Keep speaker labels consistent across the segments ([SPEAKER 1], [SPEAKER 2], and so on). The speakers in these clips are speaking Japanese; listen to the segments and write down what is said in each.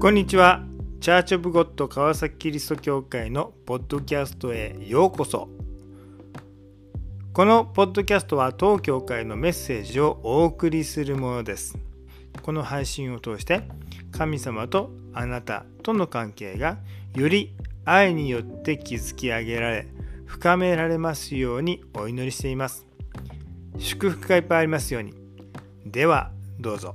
[SPEAKER 1] こんにちは。チャーチオブゴッド川崎キリスト教会のポッドキャストへようこそ。このポッドキャストは当教会のメッセージをお送りするものです。この配信を通して神様とあなたとの関係がより愛によって築き上げられ深められますようにお祈りしています。祝福がいっぱいありますように。ではどうぞ。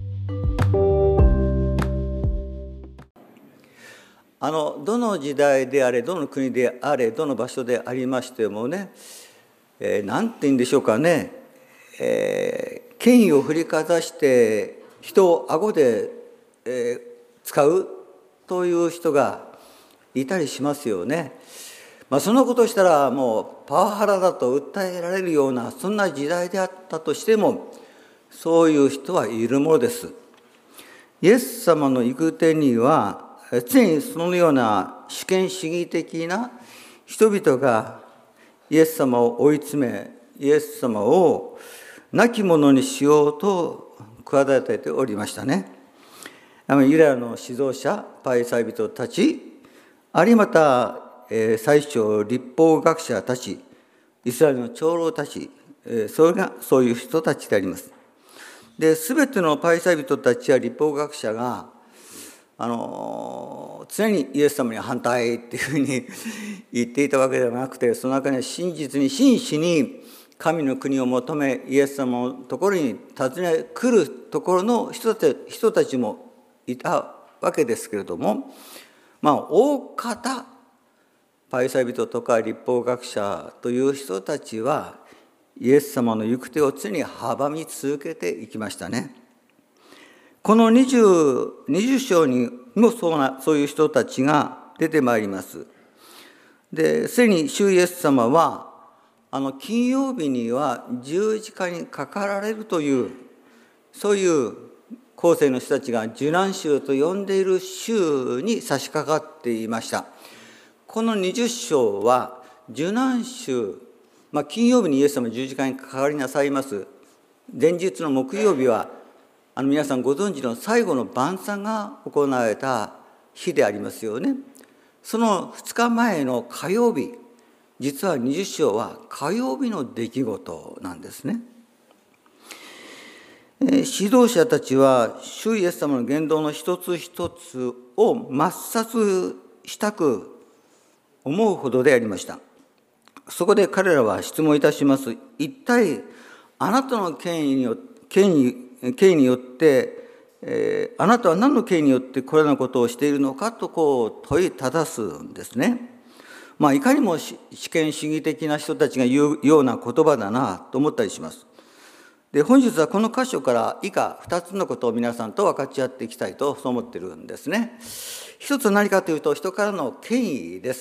[SPEAKER 2] どの時代であれ、どの国であれ、どの場所でありましてもね、なんて言うんでしょうかね、権威を振りかざして人を顎で、使うという人がいたりしますよね。そんなことをしたらもうパワハラだと訴えられるようなそんな時代であったとしても、そういう人はいるものです。イエス様の行く手には常にそのような主権主義的な人々がイエス様を追い詰め、イエス様を亡き者にしようと企てておりましたね。ユダヤの指導者、パイサイ人たち、あるいはまた最初立法学者たち、イスラエルの長老たち、それがそういう人たちであります。で、すべてのパイサイ人たちや立法学者が常にイエス様に反対っていうふうに言っていたわけではなくて、その中には真実に真摯に神の国を求め、イエス様のところに訪ね来るところの人たちもいたわけですけれども、大方パイサイ人とか立法学者という人たちはイエス様の行く手を常に阻み続けていきましたね。この20章にもそういう人たちが出てまいります。で、すでに主イエス様は金曜日には十字架にかかられるという、そういう後世の人たちが受難週と呼んでいる週に差し掛かっていました。この20章は受難週、金曜日にイエス様十字架にかかりなさいます。前日の木曜日は皆さんご存知の最後の晩餐が行われた日でありますよね。その2日前の火曜日、実は20章は火曜日の出来事なんですね。指導者たちは主イエス様の言動の一つ一つを抹殺したく思うほどでありました。そこで彼らは質問いたします。一体あなたの権威によって、あなたは何の権威によってこれらのことをしているのかと問いただすんですね。いかにも主権主義的な人たちが言うような言葉だなと思ったりします。で、本日はこの箇所から以下2つのことを皆さんと分かち合っていきたいとそう思っているんですね。一つは何かというと、人からの権威です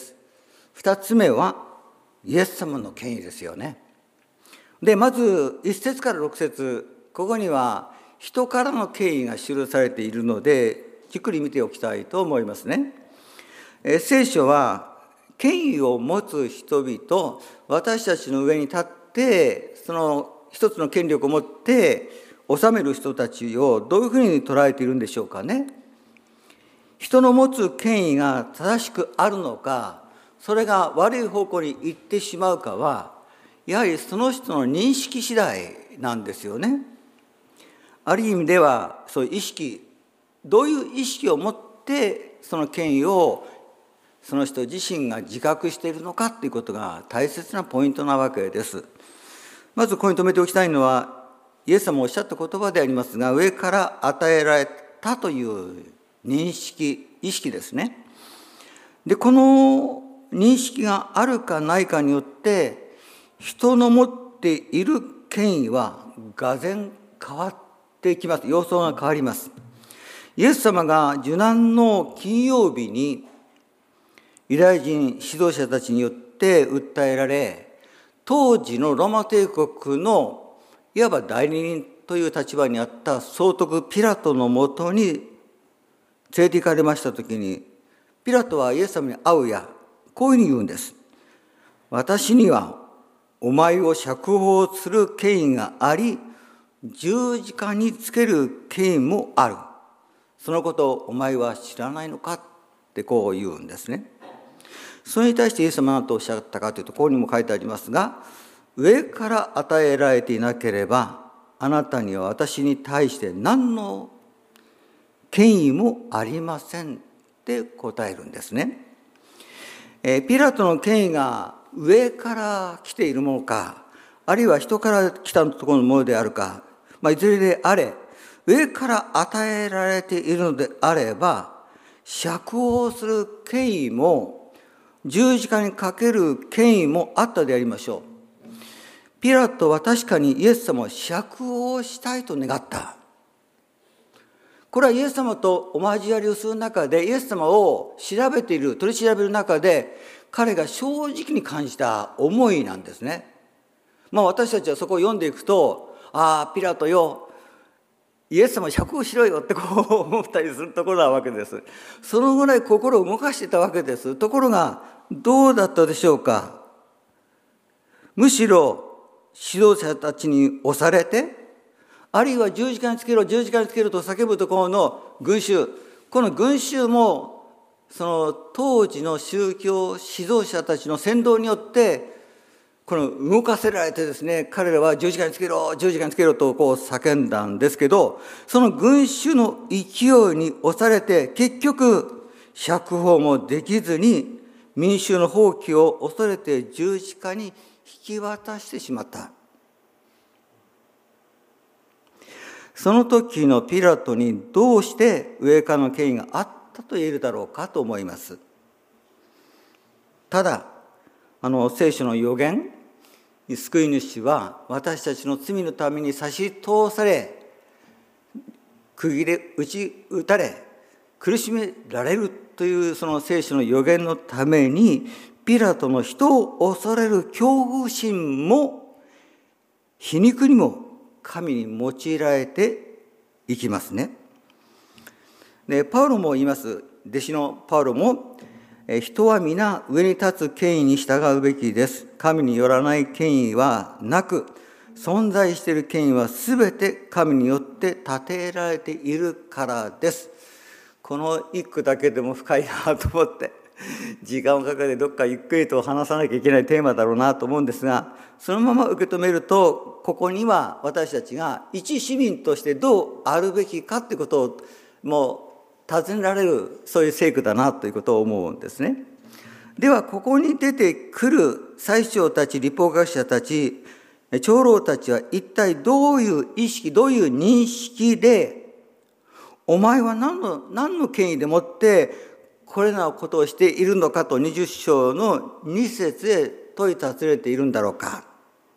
[SPEAKER 2] 。2つ目はイエス様の権威ですよね。で、まず1節から6節、ここには人からの権威が記されているので、じっくり見ておきたいと思いますね。聖書は権威を持つ人々、私たちの上に立ってその一つの権力を持って治める人たちをどういうふうに捉えているんでしょうかね。人の持つ権威が正しくあるのか、それが悪い方向に行ってしまうかは、やはりその人の認識次第なんですよね。ある意味ではそういう意識、どういう意識を持ってその権威をその人自身が自覚しているのかということが大切なポイントなわけです。まずここに留めておきたいのは、イエス様おっしゃった言葉でありますが、上から与えられたという認識、意識ですね。で、この認識があるかないかによって人の持っている権威は俄然変わっていきます。様相が変わります。イエス様が受難の金曜日にユダヤ人指導者たちによって訴えられ、当時のローマ帝国のいわば代理人という立場にあった総督ピラトのもとに連れて行かれましたときに、ピラトはイエス様に会うやこういうふうに言うんです。私にはお前を釈放する権威があり、十字架につける権威もある。 そのことをお前は知らないのかってこう言うんですね。それに対してイエス様は何とおっしゃったかというと、ここにも書いてありますが、上から与えられていなければあなたには私に対して何の権威もありませんって答えるんですね。ピラトの権威が上から来ているものか、あるいは人から来たところのものであるか、いずれであれ、上から与えられているのであれば、釈放する権威も十字架にかける権威もあったでありましょう。ピラトは確かにイエス様を釈放したいと願った。これはイエス様とお交わりをする中で、イエス様を調べている、取り調べる中で、彼が正直に感じた思いなんですね。私たちはそこを読んでいくと、ピラトよ、イエス様を釈放しろよってこう思ったりするところなわけです。そのぐらい心を動かしていたわけです。ところがどうだったでしょうか。むしろ指導者たちに押されて、あるいは十字架につけろ、十字架につけろと叫ぶところの群衆、この群衆もその当時の宗教指導者たちの先導によってこの動かせられてですね、彼らは十字架につけろ、十字架につけろとこう叫んだんですけど、その群衆の勢いに押されて結局釈放もできずに民衆の蜂起を恐れて十字架に引き渡してしまった。その時のピラトにどうして上からの権威があったと言えるだろうかと思います。ただ聖書の預言、救い主は私たちの罪のために差し通され、釘で打たれ苦しめられるというその聖書の預言のために、ピラトの人を恐れる恐怖心も皮肉にも神に用いられていきますね。でパウロも言います。弟子のパウロも、人は皆上に立つ権威に従うべきです。神によらない権威はなく、存在している権威はすべて神によって立てられているからです。この一句だけでも深いなと思って、時間をかけてどっかゆっくりと話さなきゃいけないテーマだろうなと思うんですが、そのまま受け止めると、ここには私たちが一市民としてどうあるべきかということをもう尋ねられる、そういう聖句だなということを思うんですね。ではここに出てくる祭司長たち、律法学者たち、長老たちは一体どういう意識、どういう認識で、お前は何の権威でもってこれらのことをしているのかと20章の2節へ問い尋ねているんだろうか。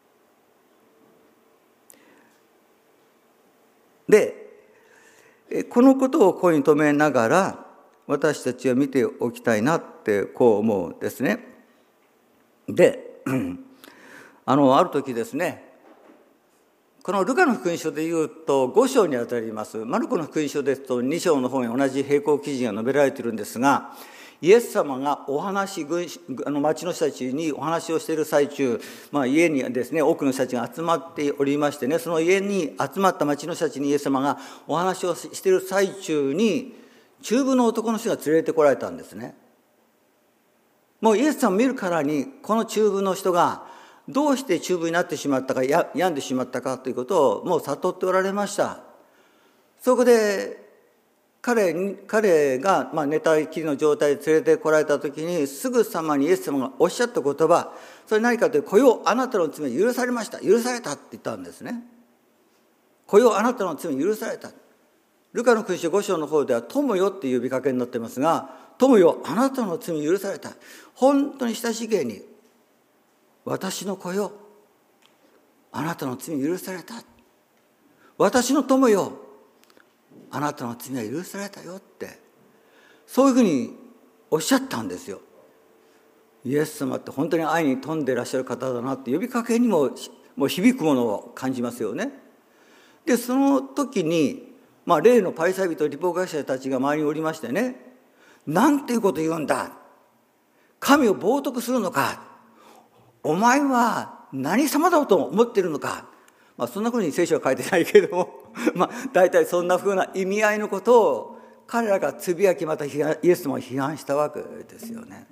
[SPEAKER 2] でこのことをここに留めながら私たちは見ておきたいなってこう思うんですね。である時ですね、このルカの福音書でいうと5章にあたります。マルコの福音書ですと2章の方に同じ並行記事が述べられているんですが、イエス様が町の人たちにお話をしている最中、家にですね多くの人たちが集まっておりましてね、その家に集まった町の人たちにイエス様がお話をしている最中に中部の男の人が連れてこられたんですね。もうイエス様を見るからにこの中部の人がどうして中部になってしまったか、病んでしまったかということをもう悟っておられました。そこで彼が寝たきりの状態で連れてこられた時に、すぐさまにイエス様がおっしゃった言葉、それ何かというと、子よあなたの罪許されました、許されたって言ったんですね。子よあなたの罪許された。ルカの福音書5章の方では友よっていう呼びかけになってますが、友よあなたの罪許された。本当に親しげに、私の子よあなたの罪許された。私の友よあなたの罪は許されたよって、そういうふうにおっしゃったんですよ。イエス様って本当に愛に富んでいらっしゃる方だなって呼びかけにも響くものを感じますよね。でその時に、例のパリサイ人、律法学者たちが周りにおりましてね、なんていうこと言うんだ、神を冒涜するのか、お前は何様だと思っているのか、そんなふうに聖書は書いてないけれども大体そんなふうな意味合いのことを彼らがつぶやき、またイエス様を批判したわけですよね。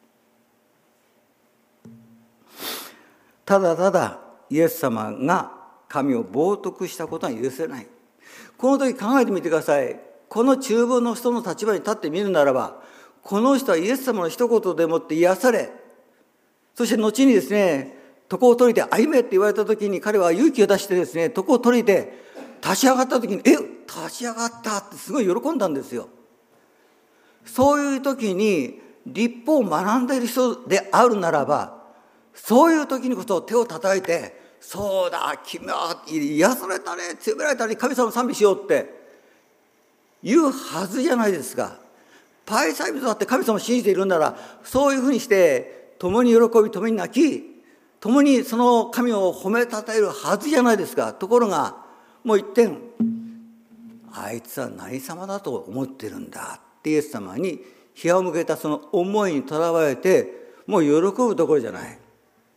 [SPEAKER 2] ただただイエス様が神を冒涜したことは許せない。この時考えてみてください。この中部の人の立場に立ってみるならば、この人はイエス様の一言でもって癒され、そして後にですね、床を取りて歩めって言われた時に、彼は勇気を出してですね、床を取りて立ち上がった時に、立ち上がったってすごい喜んだんですよ。そういう時に律法を学んでいる人であるならば、そういう時にこそ手を叩いて、そうだ、君は癒されたね、強められたね、神様を賛美しようって言うはずじゃないですか。パリサイ人だって神様を信じているなら、そういうふうにして共に喜び、共に泣き、共にその神を褒めたたえるはずじゃないですか。ところがもう一点、あいつは何様だと思ってるんだってイエス様に批判を向けたその思いにとらわれて、もう喜ぶところじゃない。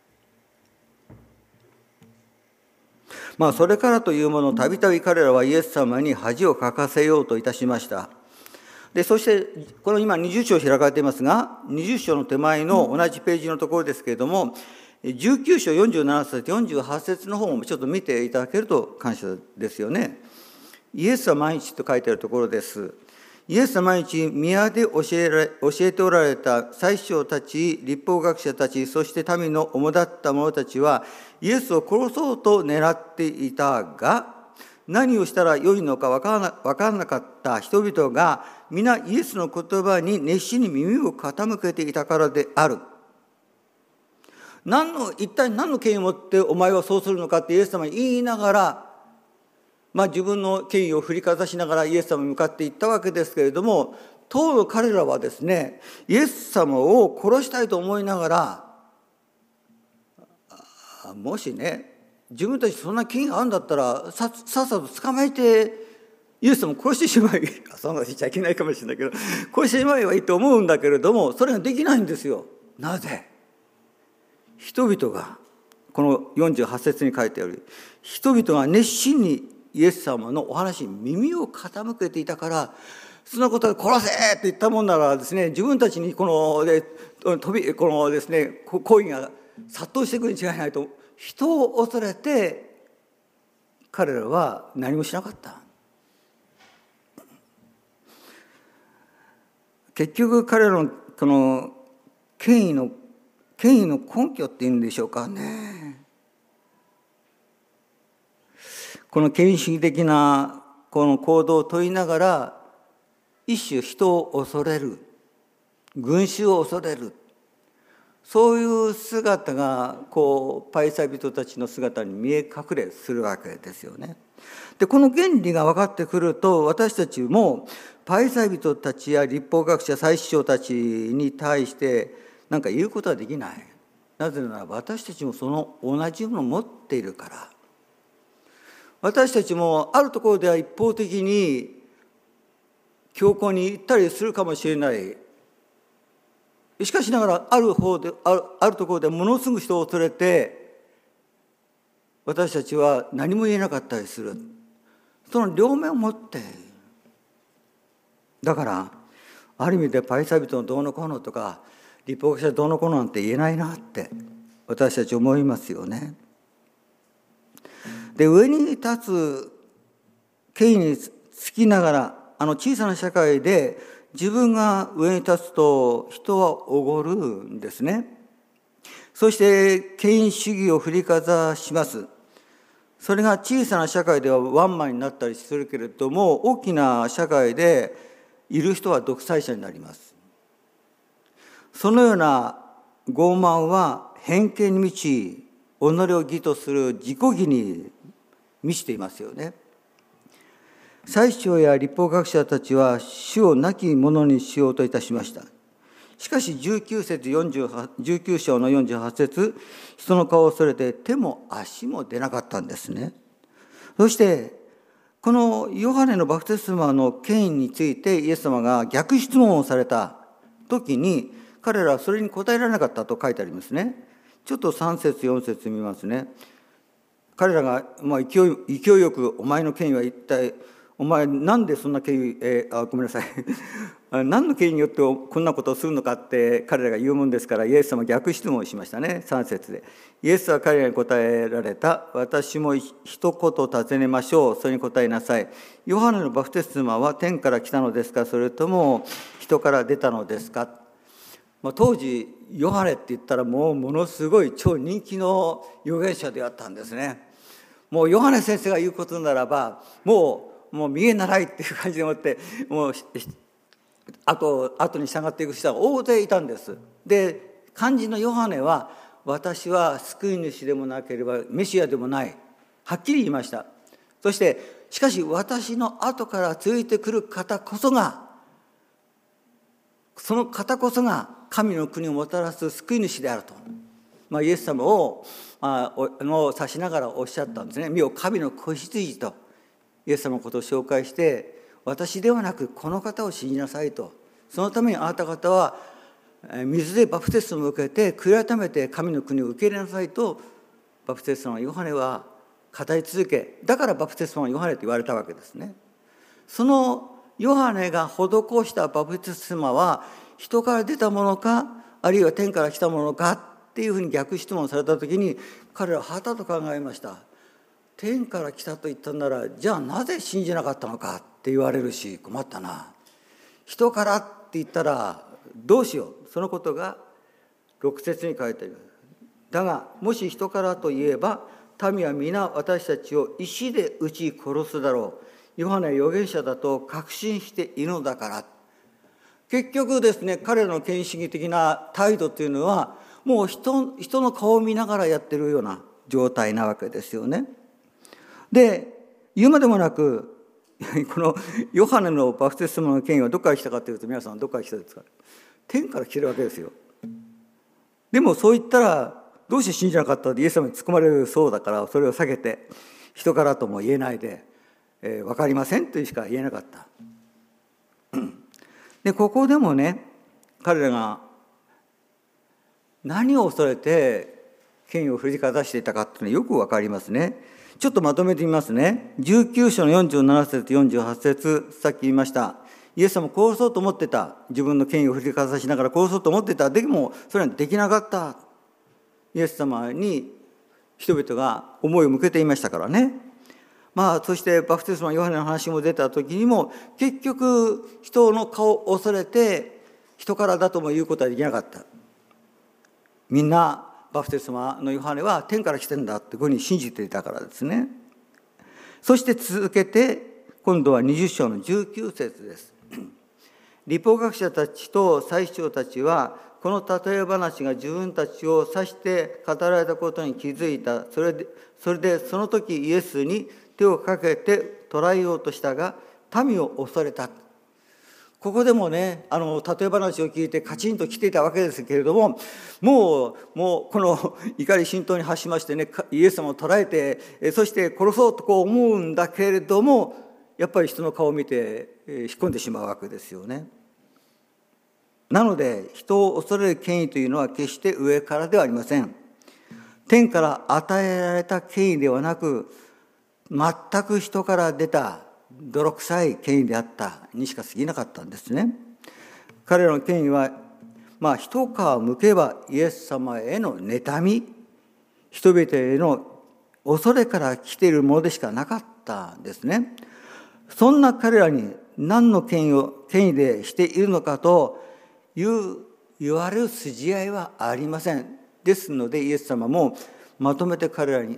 [SPEAKER 2] それからというもの、たびたび彼らはイエス様に恥をかかせようといたしました。で、そしてこの今20章開かれていますが、20章の手前の同じページのところですけれども、19章47節48節の方もちょっと見ていただけると感謝ですよね。イエスは毎日と書いてあるところです。イエスは毎日宮で教えておられた祭司長たち、律法学者たち、そして民の主だった者たちはイエスを殺そうと狙っていたが、何をしたらよいのか分からなかった人々が皆イエスの言葉に熱心に耳を傾けていたからである。一体何の権威を持ってお前はそうするのかってイエス様に言いながら、自分の権威を振りかざしながらイエス様に向かっていったわけですけれども、当の彼らはですね、イエス様を殺したいと思いながら、もしね、自分たちそんな権威があるんだったらさっさと捕まえてイエス様を殺してしまえばいい。そんなこと言っちゃいけないかもしれないけど、殺してしまえばいいと思うんだけれども、それができないんですよ。なぜ？人々が、この48節に書いてある、人々が熱心にイエス様のお話に耳を傾けていたから、そのことで殺せって言ったもんならですね、自分たちにこのですね、行為が殺到してくるに違いないと、人を恐れて彼らは何もしなかった。結局彼らのこの権威の根拠っていうんでしょうかね。この権威主義的なこの行動を問いながら、一種人を恐れる、群衆を恐れる、そういう姿がパリサイ人たちの姿に見え隠れするわけですよね。で、この原理が分かってくると、私たちもパリサイ人たちや律法学者、祭司長たちに対して何か言うことはできない。なぜならば私たちもその同じものを持っているから。私たちもあるところでは一方的に教皇に行ったりするかもしれない。しかしながらあるところでものすごく人を恐れて、私たちは何も言えなかったりする。その両面を持って、だからある意味でパリサイ人のどうのこうのとか律法学者どうのこうのなんて言えないなって私たち思いますよね。で、上に立つ権威につきながら、小さな社会で自分が上に立つと人はおごるんですね。そして権威主義を振りかざします。それが小さな社会ではワンマンになったりするけれども、大きな社会でいる人は独裁者になります。そのような傲慢は偏見に満ち、己を義とする自己義に満ちていますよね。祭司長や律法学者たちは主を亡き者にしようといたしました。しかし19章の48節、人の顔を恐れて手も足も出なかったんですね。そしてこのヨハネのバプテスマの権威についてイエス様が逆質問をされた時に、彼らはそれに答えられなかったと書いてありますね。ちょっと3節4節見ますね。彼らが勢いよく、お前の権威は一体お前なんでそんな権威、ごめんなさい何の権威によってこんなことをするのかって彼らが言うもんですから、イエス様は逆質問をしましたね。3節でイエスは彼らに答えられた。私も一言尋ねましょう。それに答えなさい。ヨハネのバプテスマは天から来たのですか、それとも人から出たのですか。当時ヨハネって言ったらものすごい超人気の預言者であったんですね。もうヨハネ先生が言うことならばもう見えならいっていう感じでもってもう後に従っていく人が大勢いたんです。で肝心のヨハネは私は救い主でもなければメシアでもない、はっきり言いました。そしてしかし私の後から続いてくる方こそが、その方こそが神の国をもたらす救い主であると、イエス様を指しながらおっしゃったんですね。見よ神の子羊とイエス様のことを紹介して、私ではなくこの方を信じなさいと。そのためにあなた方は水でバプテスマを受けて悔い改めて神の国を受け入れなさいとバプテスマのヨハネは語り続け、だからバプテスマのヨハネと言われたわけですね。そのヨハネが施したバプテスマは人から出たものか、あるいは天から来たものかっていうふうに逆質問された時に彼らははたと考えました。天から来たと言ったならじゃあなぜ信じなかったのかって言われるし困ったな。人からって言ったらどうしよう。そのことが6節に書いてある。だがもし人からといえば民は皆私たちを石で撃ち殺すだろう。ヨハネは預言者だと確信しているのだから。結局ですね、彼らの権威主義的な態度というのはもう人の顔を見ながらやってるような状態なわけですよね。で言うまでもなくこのヨハネのバプテスマの権威はどこから来たかというと、皆さんどこから来たですか。天から来てるわけですよ。でもそう言ったらどうして信じなかったってイエス様に突っ込まれるそうだから、それを避けて人からとも言えないで、分かりませんというしか言えなかった。でここでもね、彼らが何を恐れて権威を振りかざしていたかっていうのはよく分かりますね。ちょっとまとめてみますね。19章の47節48節、さっき言いましたイエス様を殺そうと思ってた。自分の権威を振りかざしながら殺そうと思ってた。でもそれはできなかった。イエス様に人々が思いを向けていましたからね。そしてバプテスマヨハネの話も出た時にも結局人の顔を恐れて人からだとも言うことはできなかった。みんなバプテスマのヨハネは天から来てるんだってこういうふうに信じていたからですね。そして続けて今度は20章の19節です。律法学者たちと祭司長たちはこの例え話が自分たちを指して語られたことに気づいた。それでその時イエスに手をかけて捕らえようとしたが民を恐れた。ここでもね、例え話を聞いてカチンと来ていたわけですけれども、もうこの怒り心頭に発しましてね、イエス様を捕らえてそして殺そうとこう思うんだけれども、やっぱり人の顔を見て引っ込んでしまうわけですよね。なので人を恐れる権威というのは決して上からではありません。天から与えられた権威ではなく、全く人から出た泥臭い権威であったにしか過ぎなかったんですね。彼らの権威は一皮むけばイエス様への妬み、人々への恐れから来ているものでしかなかったんですね。そんな彼らに何の権威でしているのかと言われる筋合いはありません。ですのでイエス様もまとめて彼らに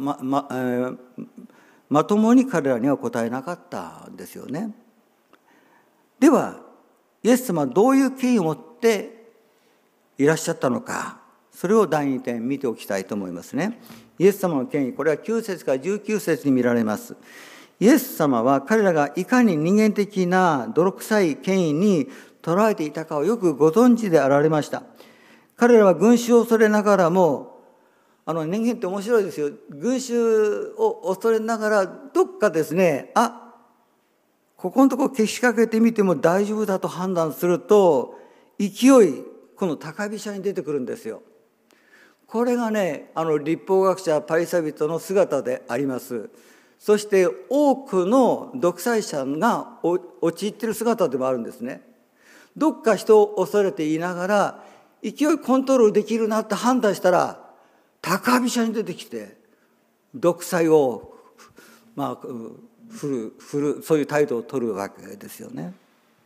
[SPEAKER 2] まともに彼らには答えなかったんですよね。ではイエス様はどういう権威を持っていらっしゃったのか、それを第2点見ておきたいと思いますね。イエス様の権威、これは9節から19節に見られます。イエス様は彼らがいかに人間的な泥臭い権威に捉えていたかをよくご存知であられました。彼らは群衆を恐れながらも、人間って面白いですよ。群衆を恐れながらどっかですね、ここのところけしかけてみても大丈夫だと判断すると勢いこの高飛車に出てくるんですよ。これがね、律法学者パリサイ人の姿であります。 そして多くの独裁者が陥っている姿でもあるんですね。どっか人を恐れていながら勢いコントロールできるなって判断したら高飛車に出てきて独裁をそういう態度を取るわけですよね。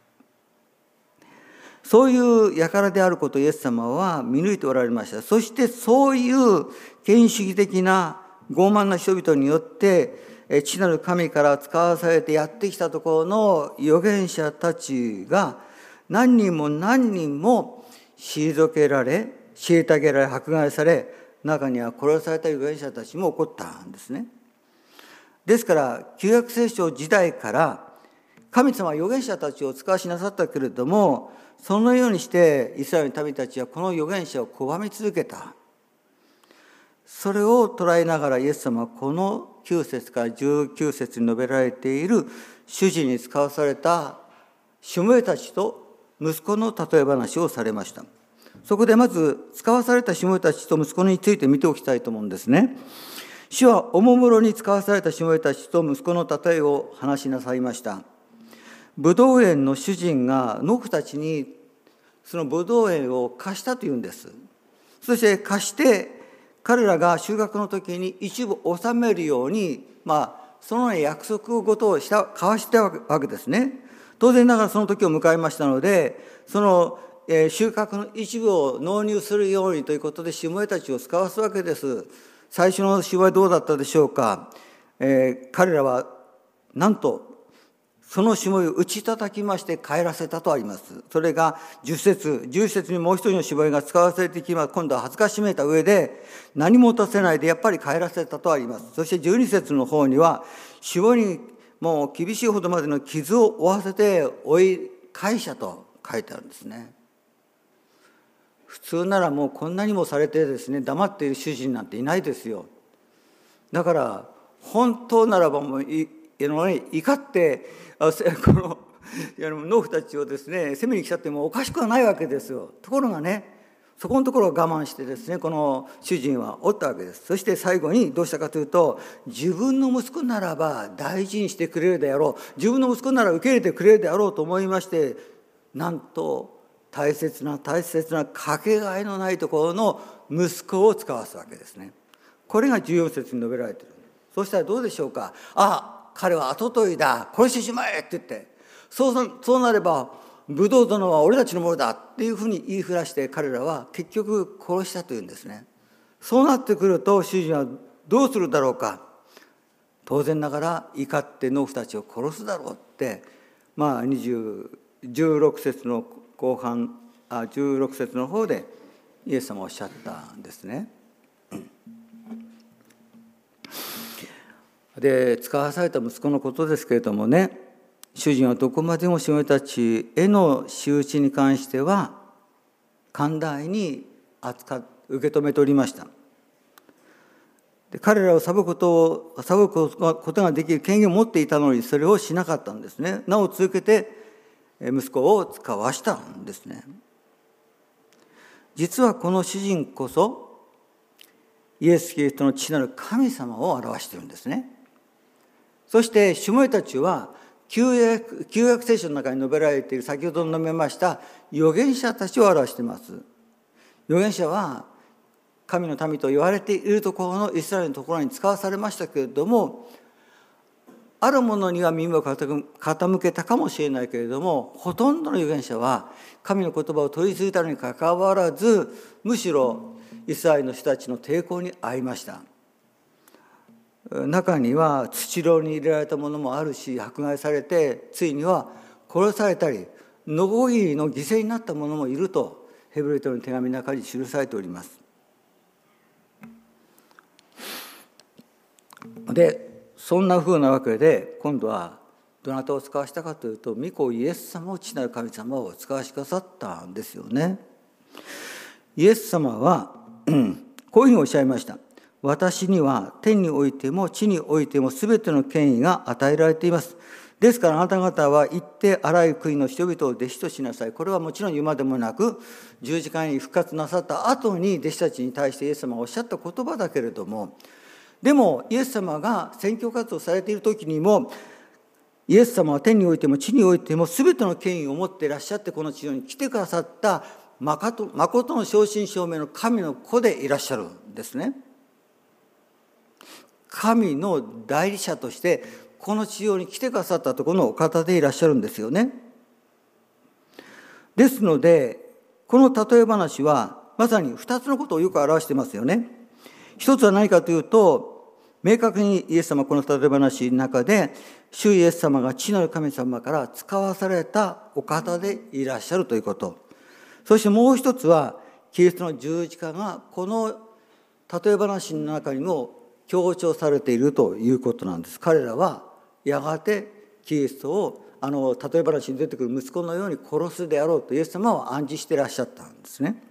[SPEAKER 2] そういう輩であることをイエス様は見抜いておられました。そしてそういう権威主義的な傲慢な人々によって父なる神から使わされてやってきたところの預言者たちが何人も退けられ、虐げられ、迫害され、中には殺された預言者たちも起こったんですね。ですから旧約聖書時代から神様は預言者たちを使わしなさったけれども、そのようにしてイスラエルの民たちはこの預言者を拒み続けた。それを捉えながらイエス様はこの9節から19節に述べられている主人に使わされたしもべたちと息子の例え話をされました。そこでまず使わされたしもべたちと息子について見ておきたいと思うんですね。主はおもむろに使わされたしもべたちと息子の例えを話しなさいました。ブドウ園の主人が農夫たちにそのブドウ園を貸したというんです。そして貸して彼らが収穫の時に一部納めるように、その約束事を交わしたわけですね。当然ながらその時を迎えましたので、その収穫の一部を納入するようにということでしもべたちを使わすわけです。最初の詩はどうだったでしょうか。彼らはなんとそのしもべを打ち叩きまして帰らせたとあります。それが11節にもう一人のしもべが使わされてきます。今度は恥ずかしめた上で何も持たせないでやっぱり帰らせたとあります。そして12節の方にはしもべにもう厳しいほどまでの傷を負わせて追い返したと書いてあるんですね。普通ならもうこんなにもされてですね、黙っている主人なんていないですよ。だから本当ならばもう怒ってこの農夫たちをですね攻めに来ちゃってもおかしくはないわけですよ。ところがね、そこのところを我慢してですねこの主人はおったわけです。そして最後にどうしたかというと、自分の息子ならば大事にしてくれるであろう、自分の息子なら受け入れてくれるであろうと思いまして、なんと大切なかけがえのないところの息子を使わすわけですね。これが14節に述べられている。そうしたらどうでしょうか。彼は跡取りだ、殺してしまえって言って、そうなればブドウ殿は俺たちのものだっていうふうに言いふらして彼らは結局殺したというんですね。そうなってくると主人はどうするだろうか。当然ながら怒って農夫たちを殺すだろうって16節の後半16節の方でイエス様はおっしゃったんですね。で使わされた息子のことですけれどもね、主人はどこまでもしもべたちへの仕打ちに関しては寛大に受け止めておりました。で彼らを裁くことができる権限を持っていたのにそれをしなかったんですね。なお続けて息子を使わしたんですね。実はこの主人こそイエス・キリストの父なる神様を表しているんですね。そしてしもべたちは旧約聖書の中に述べられている先ほど述べました預言者たちを表しています。預言者は神の民と言われているところのイスラエルのところに使わされましたけれども、あるものには耳を傾けたかもしれないけれども、ほとんどの預言者は神の言葉を取り継いだのにかかわらず、むしろイスラエルの人たちの抵抗に遭いました。中には土牢に入れられたものもあるし、迫害されてついには殺されたりノコギリの犠牲になった者もいるとヘブル人の手紙の中に記されております。でそんなふうなわけで今度はどなたを使わしたかというと、御子イエス様を父なる神様を使わしてくださったんですよね。イエス様はこういうふうにおっしゃいました。私には天においても地においてもすべての権威が与えられています。ですからあなた方は行ってあらゆる国の人々を弟子としなさい。これはもちろん言うまでもなく、十字架に復活なさった後に弟子たちに対してイエス様がおっしゃった言葉だけれども、 でもイエス様が宣教活動されている時にも、イエス様は天においても地においても全ての権威を持っていらっしゃって、この地上に来てくださった誠の正真正銘の神の子でいらっしゃるんですね。神の代理者としてこの地上に来てくださったところのお方でいらっしゃるんですよね。ですのでこの例え話はまさに2つのことをよく表していますよね。一つは何かというと、明確にイエス様はこの例え話の中で、主イエス様が父なる神様から使わされたお方でいらっしゃるということ。そしてもう一つは、キリストの十字架がこの例え話の中にも強調されているということなんです。彼らはやがてキリストを例え話に出てくる息子のように殺すであろうとイエス様は暗示していらっしゃったんですね。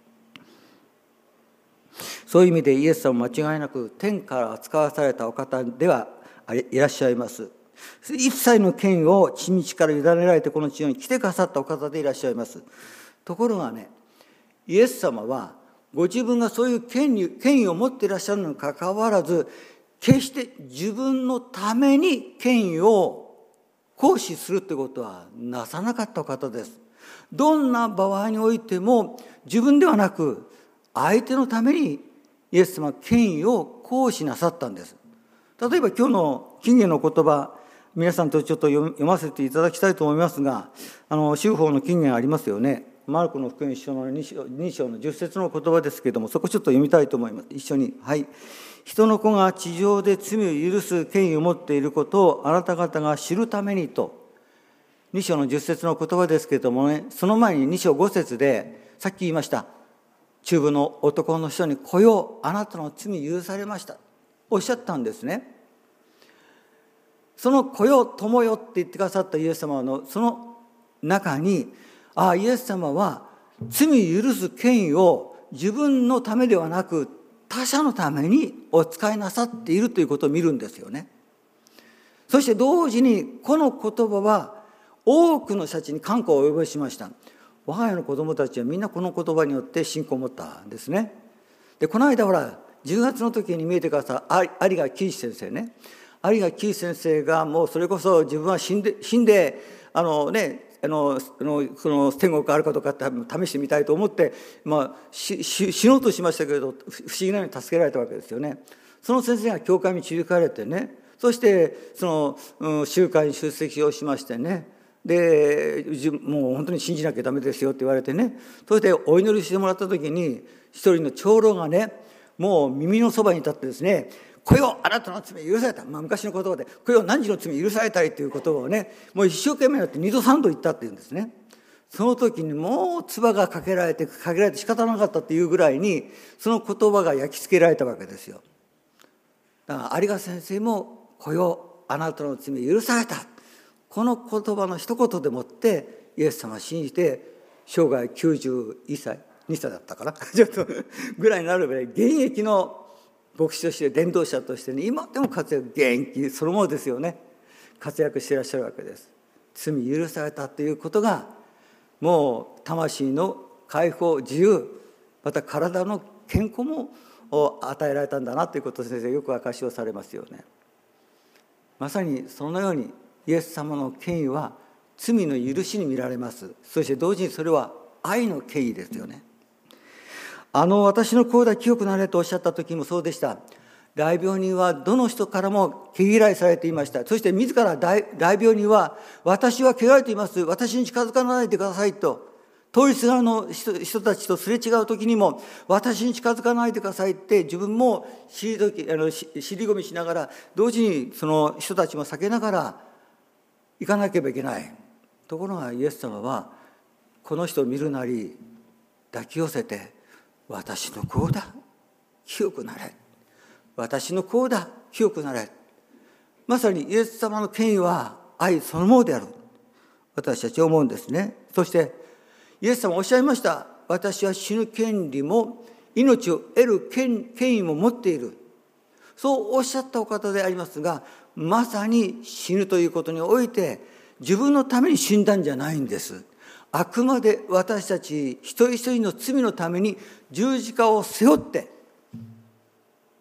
[SPEAKER 2] そういう意味でイエス様は間違いなく天から使わされたお方ではいらっしゃいます。一切の権威を血道から委ねられてこの地上に来てくださったお方でいらっしゃいます。ところがね、イエス様はご自分がそういう権威を持っていらっしゃるのにかかわらず、決して自分のために権威を行使するということはなさなかったお方です。どんな場合においても自分ではなく相手のためにイエス様は権威を行使なさったんです。例えば今日の金言の言葉、皆さんとちょっと読ませていただきたいと思いますが、修法の金言ありますよね。マルコの福音書の2章の10節の言葉ですけれども、そこちょっと読みたいと思います。一緒に。はい。人の子が地上で罪を許す権威を持っていることをあなた方が知るためにと。2章の10節の言葉ですけれどもね、その前に2章5節で、さっき言いました。中部の男の人に来よう、あなたの罪許されましたおっしゃったんですね。その来よ友よって言ってくださったイエス様のその中に、イエス様は罪許す権威を自分のためではなく他者のためにお使いなさっているということを見るんですよね。そして同時にこの言葉は多くの人たちに感化を及ぼしました。我が家の子供たちはみんなこの言葉によって信仰を持ったんですね。でこの間10月の時に見えてくださった有賀喜一先生ね。有賀喜一先生がもうそれこそ自分は死んでこの天国があるかどうかって試してみたいと思って、死のうとしましたけれど不思議なように助けられたわけですよね。その先生が教会に導かれてね、そしてその集会に出席をしましてね、でもう本当に信じなきゃダメですよって言われてね、そしてお祈りしてもらった時に一人の長老がね、もう耳のそばに立ってですね、来よあなたの罪許された、昔の言葉で来よ何時の罪許されたりという言葉をね、もう一生懸命やって2度3度言ったっていうんですね。その時にもう唾がかけられて仕方なかったっていうぐらいにその言葉が焼き付けられたわけですよ。だから有賀先生も来よあなたの罪許された、この言葉の一言でもってイエス様を信じて生涯91歳2歳だったかなちょっとぐらいになるぐらい現役の牧師として伝道者としてね、今でも活躍、元気そのものですよね、活躍していらっしゃるわけです。罪許されたということがもう魂の解放、自由、また体の健康も与えられたんだなということを先生よく証しをされますよね。まさにそのようにイエス様の権威は罪の許しに見られます。そして同時にそれは愛の権威ですよね。私の子だ清くなれとおっしゃった時もそうでした。大病人はどの人からも毛嫌いされていました。そして自ら大病人は私は汚れています、私に近づかないでくださいと、通りすがりの人たちとすれ違う時にも私に近づかないでくださいって自分も尻込みしながら、同時にその人たちも避けながら行かなければいけない。ところがイエス様はこの人を見るなり抱き寄せて、私の子だ清くなれ、私の子だ清くなれ。まさにイエス様の権威は愛そのものである、私たちは思うんですね。そしてイエス様おっしゃいました。私は死ぬ権利も命を得る権威も持っている、そうおっしゃったお方でありますが、まさに死ぬということにおいて自分のために死んだんじゃないんです。あくまで私たち一人一人の罪のために十字架を背負って、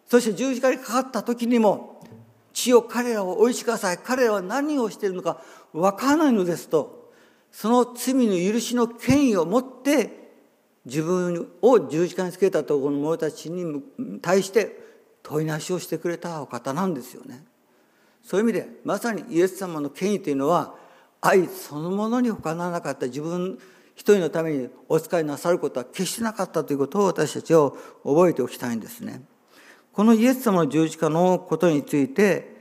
[SPEAKER 2] そして十字架にかかった時にも、父よ彼らをお許しください、彼らは何をしているのか分からないのですと、その罪の許しの権威を持って自分を十字架につけたところの者たちに対して問いなしをしてくれたお方なんですよね。そういう意味でまさにイエス様の権威というのは、愛そのものに他ならなかった、自分一人のためにお使いなさることは決してなかったということを私たちを覚えておきたいんですね。このイエス様の十字架のことについて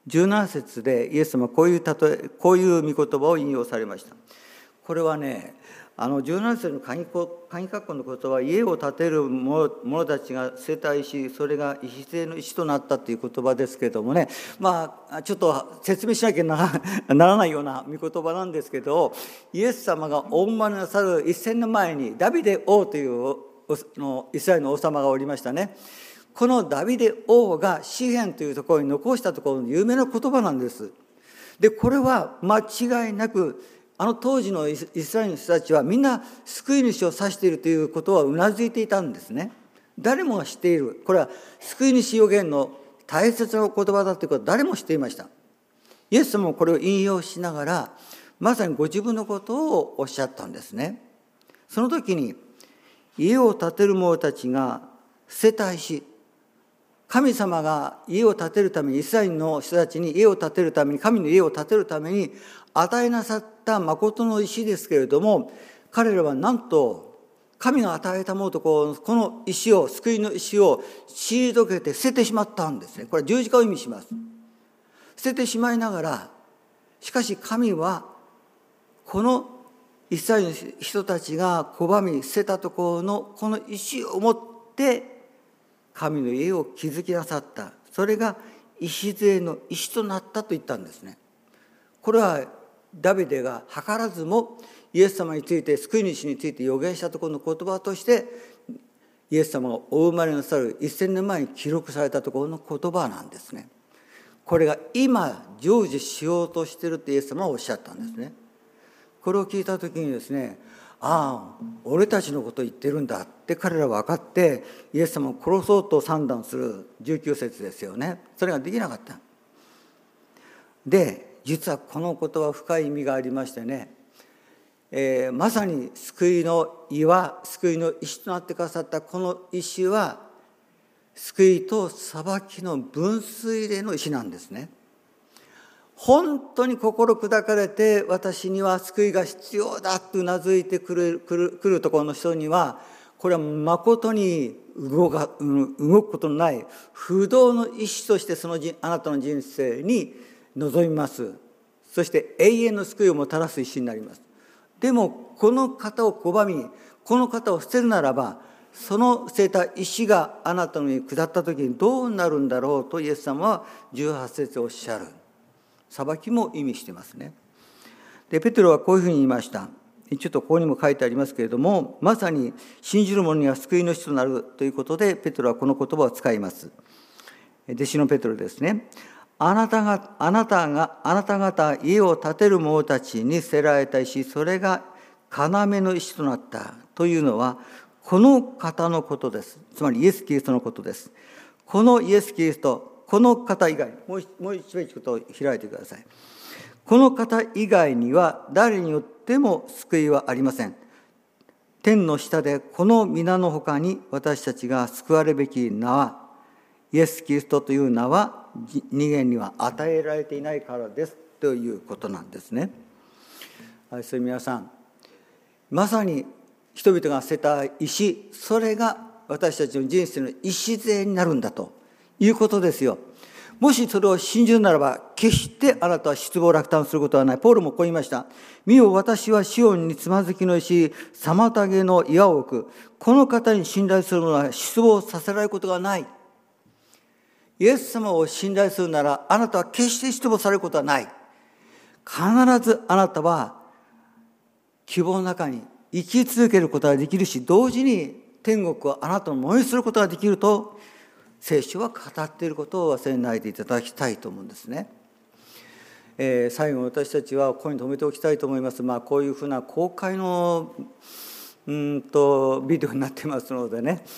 [SPEAKER 2] 17節でイエス様はこういう御言葉を引用されました。これはね、17節の鍵括弧の言葉は、家を建てる者たちが捨てた石、それが礎の石となったという言葉ですけれどもね、ちょっと説明しなきゃならないような御言葉なんですけど、イエス様がお生まれなさる1000年前にダビデ王というイスラエルの王様がおりましたね。このダビデ王が詩篇というところに残したところの有名な言葉なんです。でこれは間違いなく当時のイスラエルの人たちはみんな救い主を指しているということはうなずいていたんですね。誰もが知っている、これは救い主予言の大切な言葉だということを誰も知っていました。イエス様もこれを引用しながらまさにご自分のことをおっしゃったんですね。その時に、家を建てる者たちが捨てた石、神様が家を建てるために、イスラエルの人たちに家を建てるために、神の家を建てるために与えなさった誠の石ですけれども、彼らはなんと神が与えたものとこの石を、救いの石を退けて捨ててしまったんですね。これは十字架を意味します。捨ててしまいながら、しかし神はこのイスラエルの人たちが拒み捨てたところのこの石を持って神の家を築きなさった。それが礎の石となったと言ったんですね。これはダビデが図らずもイエス様について、救い主について預言したところの言葉として、イエス様がお生まれなさる1000年前に記録されたところの言葉なんですね。これが今成就しようとしているとイエス様はおっしゃったんですね。これを聞いた時にですね、俺たちのことを言ってるんだって彼らは分かって、イエス様を殺そうと算段する19節ですよね。それができなかった。で、実はこの言葉は深い意味がありましてね、まさに救いの岩、救いの石となってくださったこの石は、救いと裁きの分水嶺の石なんですね。本当に心砕かれて、私には救いが必要だとうなずいてくるところの人には、これは誠に動くことのない不動の石としてあなたの人生に臨みます。そして永遠の救いをもたらす石になります。でもこの方を拒み、この方を捨てるならば、その捨てた石があなたの上に下った時にどうなるんだろうとイエス様は18節でおっしゃる。裁きも意味してますね。でペテロはこういうふうに言いました。ちょっとここにも書いてありますけれども、まさに信じる者には救いの石となるということで、ペテロはこの言葉を使います。弟子のペテロですね。あなた方家を建てる者たちに捨てられた石、それが要の石となったというのはこの方のことです。つまりイエス・キリストのことです。このイエス・キリスト、この方以外、もう一ページちょっと開いてください。この方以外には誰によっても救いはありません。天の下でこの皆のほかに私たちが救われるべき名は、イエス・キリストという名は人間には与えられていないからですということなんですね。そういう皆さん、まさに人々が捨てた石、それが私たちの人生の礎になるんだということですよ。もしそれを信じるならば、決してあなたは失望落胆することはない。ポールもこう言いました。見よ、私はシオンにつまずきの石、妨げの岩を置く。この方に信頼する者は失望させられることがない。イエス様を信頼するなら、あなたは決して失望されることはない。必ずあなたは希望の中に生き続けることができるし、同時に天国をあなたのものにすることができると聖書は語っていることを忘れないでいただきたいと思うんですね。最後私たちはここに留めておきたいと思います。こういうふうな公開のビデオになっていますのでね、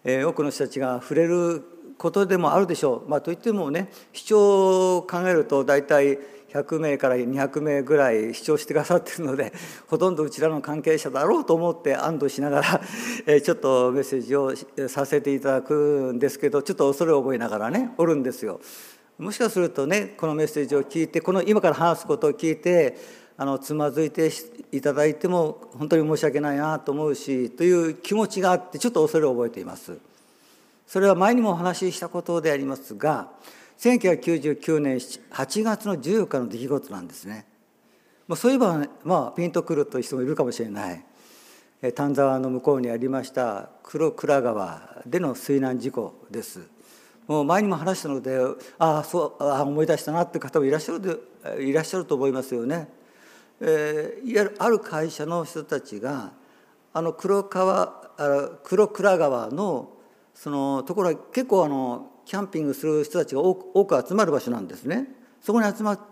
[SPEAKER 2] 多くの人たちが触れることでもあるでしょう。といってもね、視聴を考えると大体100名から200名ぐらい視聴してくださっているので、ほとんどうちらの関係者だろうと思って安堵しながらちょっとメッセージをさせていただくんですけど、ちょっと恐れを覚えながらねおるんですよ。もしかするとね、このメッセージを聞いて、この今から話すことを聞いてつまずいていただいても本当に申し訳ないなと思うしという気持ちがあって、ちょっと恐れを覚えています。それは前にもお話ししたことでありますが、1999年8月の14日の出来事なんですね。そういえば、ピンとくるという人もいるかもしれない。丹沢の向こうにありました黒倉川での水難事故です。もう前にも話したので、思い出したなっていう方もいらっしゃると思いますよね。いわゆるある会社の人たちが黒倉川のそのところは結構キャンピングする人たちが多く集まる場所なんですね。そこに集まって、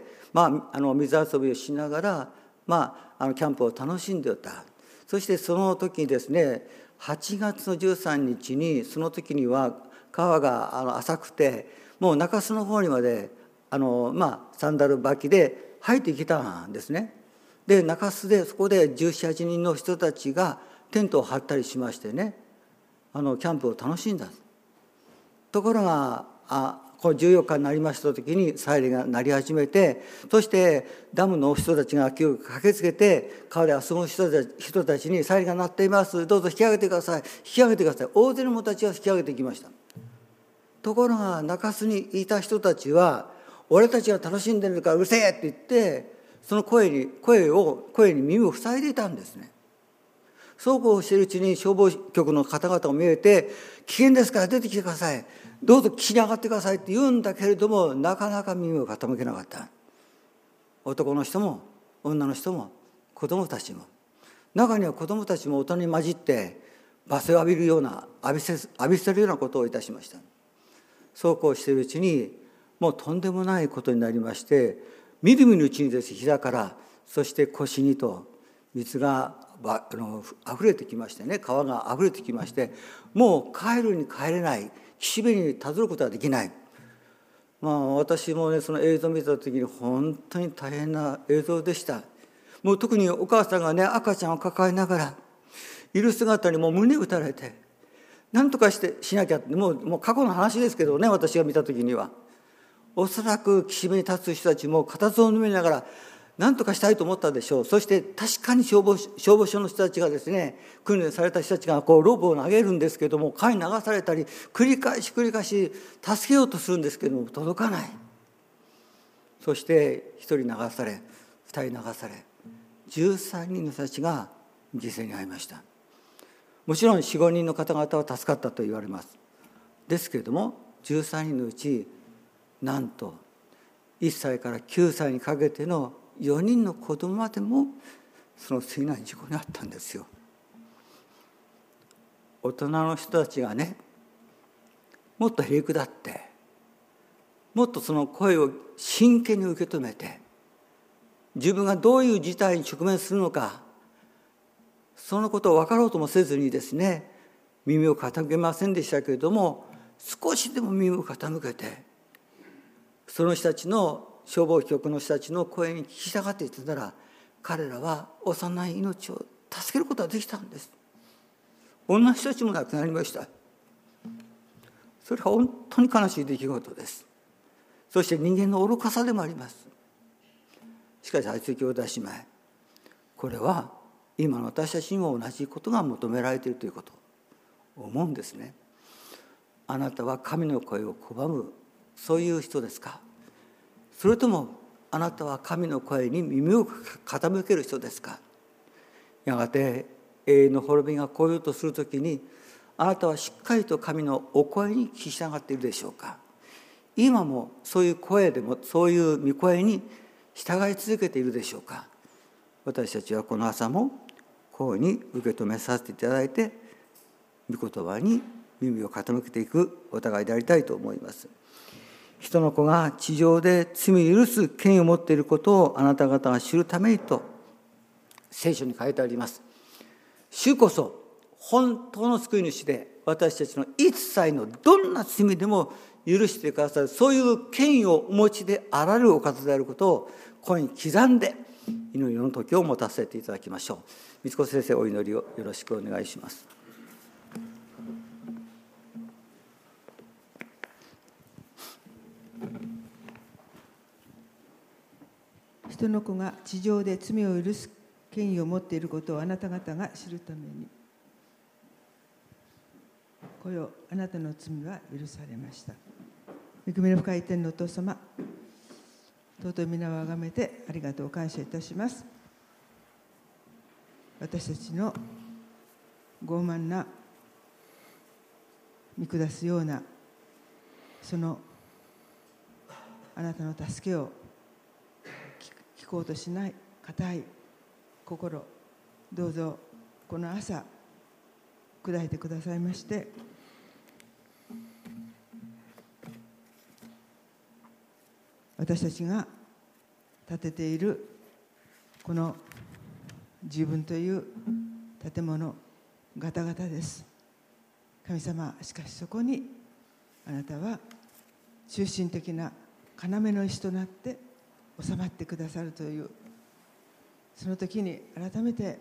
[SPEAKER 2] 水遊びをしながら、キャンプを楽しんでいた。そしてその時にですね、8月の13日にその時には川が浅くて、もう中州の方にまでサンダル履きで入ってきたんですね。で中州でそこで17、18人の人たちがテントを張ったりしましてね、キャンプを楽しんだ。ところがこの14日になりました時にサイレンが鳴り始めて、そしてダムの人たちが駆けつけて、川で遊ぶ人たちにサイレンが鳴っています、どうぞ引き上げてください、引き上げてください。大勢の者たちは引き上げてきました。ところが中州にいた人たちは、俺たちが楽しんでるからうるせえって言って、その声に耳を塞いでいたんですね。そうこうしているうちに消防局の方々を見えて、危険ですから出てきてください、どうぞ岸に上がってくださいって言うんだけれども、なかなか耳を傾けなかった。男の人も女の人も子供たちも、中には子供たちも大人に混じって罵声を浴びせるようなことをいたしました。そうこうしているうちにもうとんでもないことになりまして、みるみるうちにですね、膝からそして腰にと水が溢れてきましてね、川が溢れてきまして、もう帰るに帰れない、岸辺にたどることができない。私もね、その映像を見た時に本当に大変な映像でした。もう特にお母さんがね、赤ちゃんを抱えながらいる姿にもう胸打たれて、何とかしなきゃって、もう過去の話ですけどね、私が見た時にはおそらく岸辺に立つ人たちも固唾を飲みながら何とかしたいと思ったでしょう。そして確かに消防署の人たちがですね、訓練された人たちがロープを投げるんですけども、川に流されたり繰り返し助けようとするんですけども届かない。そして1人流され、2人流され、13人の人たちが犠牲に遭いました。もちろん 4,5 人の方々は助かったと言われます。ですけれども13人のうちなんと1歳から9歳にかけての4人の子供までもその水難事故にあったんですよ。大人の人たちがね、もっとへりくだって、もっとその声を真剣に受け止めて、自分がどういう事態に直面するのか、そのことを分かろうともせずにですね、耳を傾けませんでしたけれども、少しでも耳を傾けて、その人たちの消防局の人たちの声に聞き従っていたら、彼らは幼い命を助けることができたんです。女の人たちも亡くなりました。それは本当に悲しい出来事です。そして人間の愚かさでもあります。しかし愛する兄弟姉妹、これは今の私たちにも同じことが求められているということを思うんですね。あなたは神の声を拒む、そういう人ですか？それともあなたは神の声に耳を傾ける人ですか？やがて永遠の滅びが来ようとするときに、あなたはしっかりと神のお声に聞き従っているでしょうか？今もそういう声でも、そういう御声に従い続けているでしょうか？私たちはこの朝もこうに受け止めさせていただいて、御言葉に耳を傾けていくお互いでありたいと思います。人の子が地上で罪を許す権威を持っていることをあなた方が知るためにと聖書に書いてあります。主こそ本当の救い主で、 私たちの一切のどんな罪でも許してくださる、そういう権威をお持ちであられるお方であることを声に刻んで祈りの時を持たせていただきましょう。光子先生、お祈りをよろしくお願いします。
[SPEAKER 3] 人の子が地上で罪を許す権威を持っていることをあなた方が知るために、こよあなたの罪は許されました。恵みの深い天のお父様、尊い皆をあがめてありがとう感謝いたします。私たちの傲慢な見下すようなそのあなたの助けを聞こうとしない固い心、どうぞこの朝砕いてくださいまして、私たちが建てているこの自分という建物ガタガタです。神様、しかしそこにあなたは中心的な要の石となって収まってくださるという、その時に改めて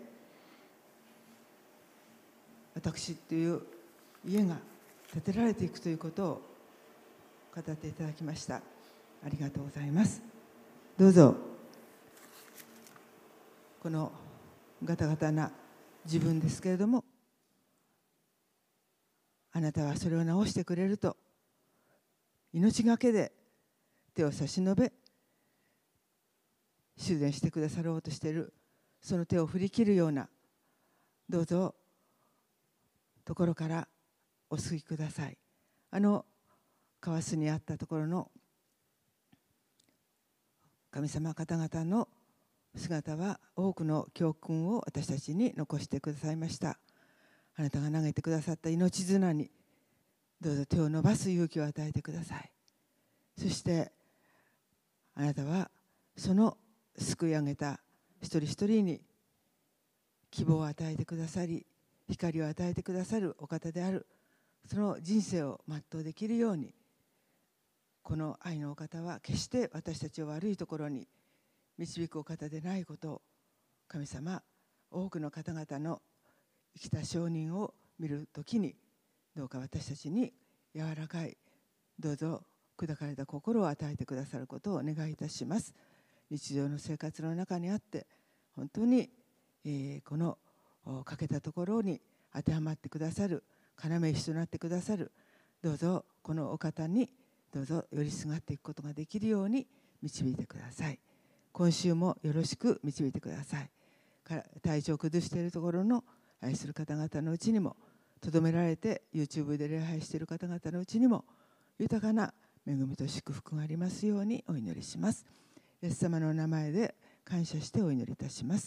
[SPEAKER 3] 私という家が建てられていくということを語っていただきました。ありがとうございます。どうぞこのガタガタな自分ですけれども、あなたはそれを直してくれると命がけで手を差し伸べ修繕してくださろうとしている、その手を振り切るような、どうぞところからお救いください。あの川須にあったところの神様方々の姿は多くの教訓を私たちに残してくださいました。あなたが投げてくださった命綱にどうぞ手を伸ばす勇気を与えてください。そしてあなたはその救い上げた一人一人に希望を与えてくださり、光を与えてくださるお方である。その人生を全うできるように、この愛のお方は決して私たちを悪いところに導くお方でないことを、神様、多くの方々の生きた証人を見るときに、どうか私たちに柔らかい、どうぞ砕かれた心を与えてくださることをお願いいたします。日常の生活の中にあって本当に、この欠けたところに当てはまってくださる要石となってくださる、どうぞこのお方にどうぞ寄りすがっていくことができるように導いてください。今週もよろしく導いてください。体調を崩しているところの愛する方々のうちにも、とどめられて YouTube で礼拝している方々のうちにも豊かな恵みと祝福がありますようにお祈りします。イエス様の名前で感謝してお祈りいたします。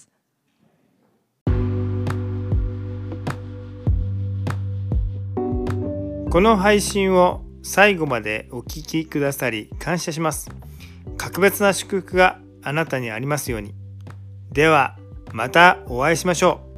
[SPEAKER 1] この配信を最後までお聞きくださり感謝します。格別な祝福があなたにありますように。ではまたお会いしましょう。